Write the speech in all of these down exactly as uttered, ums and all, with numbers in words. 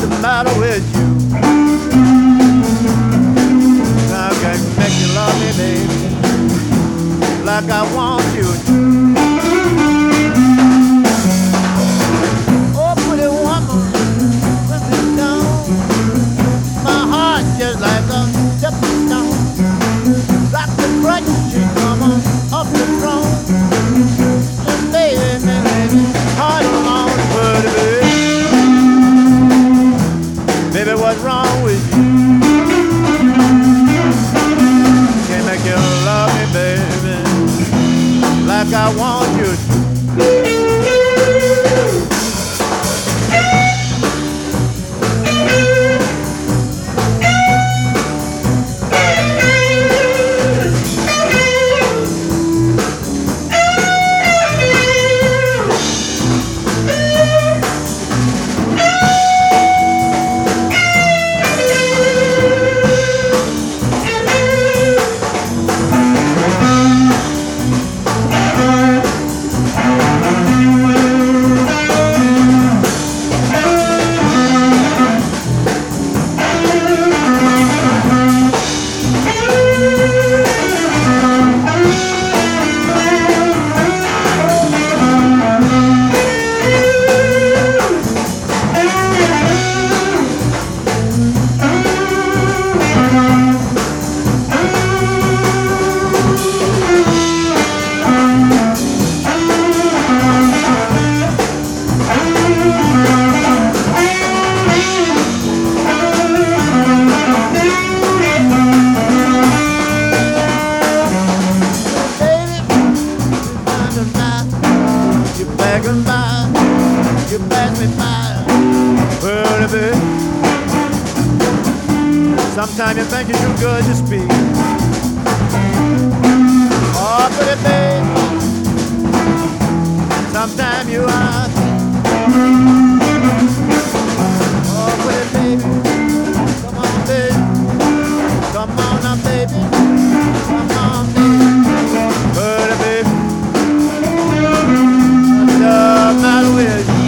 the matter with you? I can make you love me, baby, like I want you to. Oh, pretty woman, put me down. My heart just like a stepping stone. Like the crutch, she come on up the throne. And baby, baby, heart along, pretty baby. Baby, what's wrong with you? Can't make you love me, baby, like I want you to. You pass me by, pretty baby. Sometimes you think you're too good to speak. Oh, pretty baby. Sometimes you are. Oh, pretty baby. Come on, baby. Come on now, baby. Come on, baby. Pretty baby. What's the matter with you?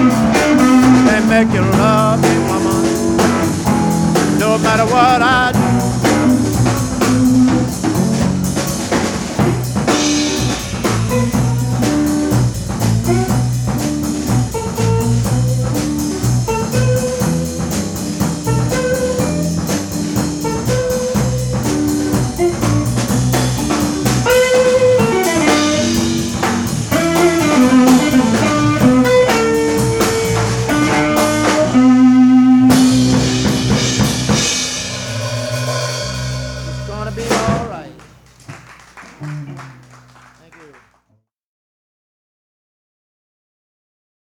Make you love me, woman, no matter what I do.